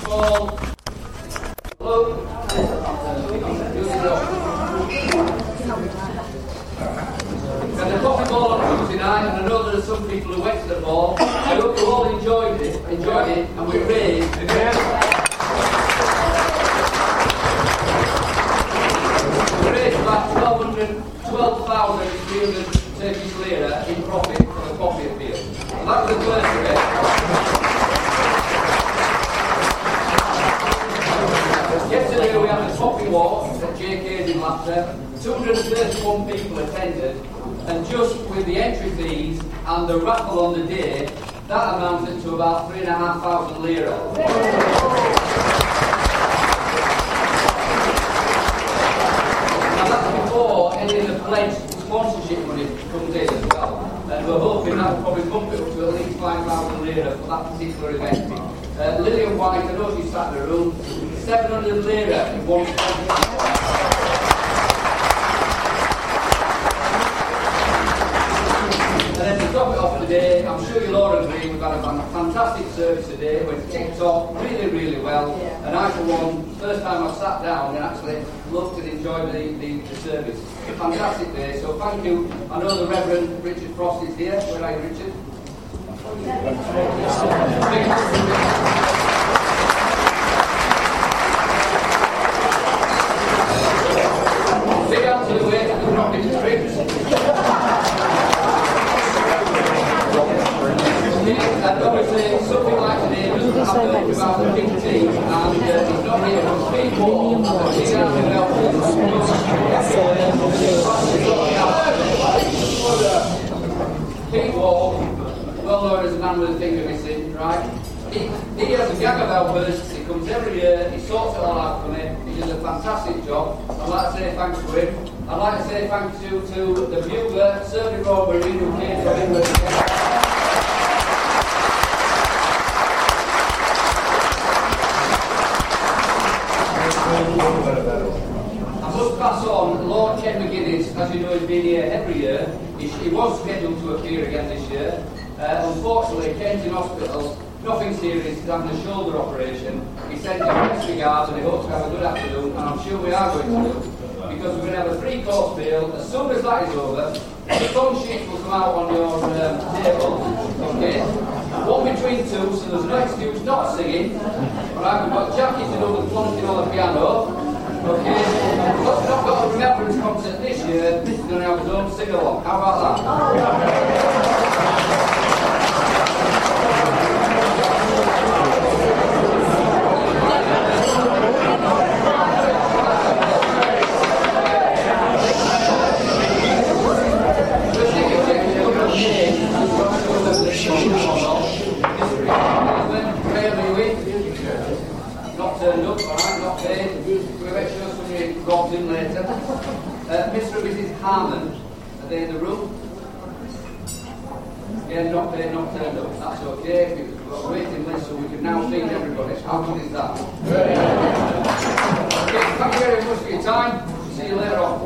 call. Hello? And the coffee ball on Tuesday night, and I know there are some people who went to the ball. I hope you all enjoyed it, and we raised about 12,300 Turkish lira in profit for the coffee appeal. And that was the first of it. Yesterday we had a coffee walk at JK's in Leicester. 231 people attended, and just with the entry fees and the raffle on the day, that amounted to about 3,500 lira. Now that's before any of the pledged sponsorship money comes in as well. And we're hoping that will probably bump it up to at least 5,000 lira for that particular event. Lillian White, I know she sat in the room, 700 lira in one sponsor. And then to top it off today, I'm sure you'll all agree, we've had a fantastic service today. We've ticked off really, really well. And I, for one, first time I've sat down and actually looked and enjoyed the service. A fantastic day, so thank you. I know the Reverend Richard Frost is here. Where are you, Richard? Big out to the way to the rocket trips. And obviously, something like today doesn't happen without the big team, and it's not here from Steve Wall and the big out of Pete Wall, well known as a man with a finger missing, right? He has a gang of helpers, he comes every year, he sorts it all out for me, he does a fantastic job. I'd like to say thanks to him. I'd like to say thank you to the bugler, Sir Rob Marine, who came from England. I must pass on, Lord Ken McGuinness, as you know, has been here every year. He was scheduled to appear again this year. Unfortunately, Ken's in hospital, nothing serious, he's having a shoulder operation. He sends his best regards and he hopes to have a good afternoon, and I'm sure we are going to do, because we're going to have a 3-course meal. As soon as that is over, the phone sheets will come out on your table, okay? One between two, so there's no excuse not singing. Alright, we've got Jackie to do the plunking on the piano. Okay, we've not got a remembrance concert this year. This is going to have his own sing-along. How about that? Not turned up, alright, not paid. We'll make sure somebody drops in later. Mr. and Mrs. Harmon, are they in the room? Yeah, not paid, not turned up. That's okay. We've got a waiting list, so we can now feed everybody. How good is that? Okay, thank you very much for your time. See you later on.